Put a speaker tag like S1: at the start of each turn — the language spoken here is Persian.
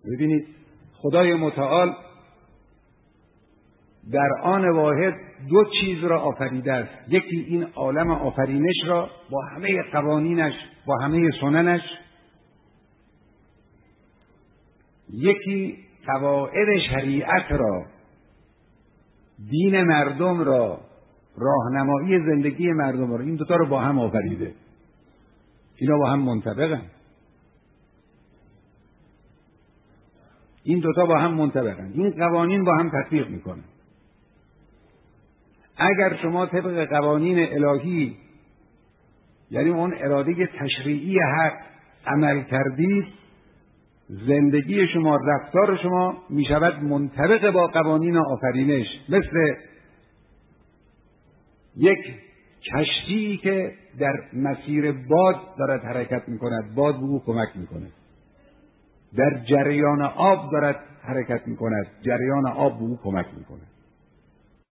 S1: ببینید خدای متعال در آن واحد دو چیز را آفریده است. یکی این عالم آفرینش را با همه قوانینش، با همه سننش، یکی قواعد شریعت را، دین مردم را، راهنمایی زندگی مردم را، این دوتا رو با هم آفریده. اینا با هم منطبقن. این دوتا با هم منطبقن. این قوانین با هم تطبیق میکنن. اگر شما طبق قوانین الهی، یعنی اون اراده تشریعی حق عمل کردید، زندگی شما، رفتار شما می شود منطبق با قوانین آفرینش، مثل یک کشتی که در مسیر باد دارد حرکت می کند، باد به او کمک می کند. در جریان آب دارد حرکت می کند، جریان آب به او کمک می کند.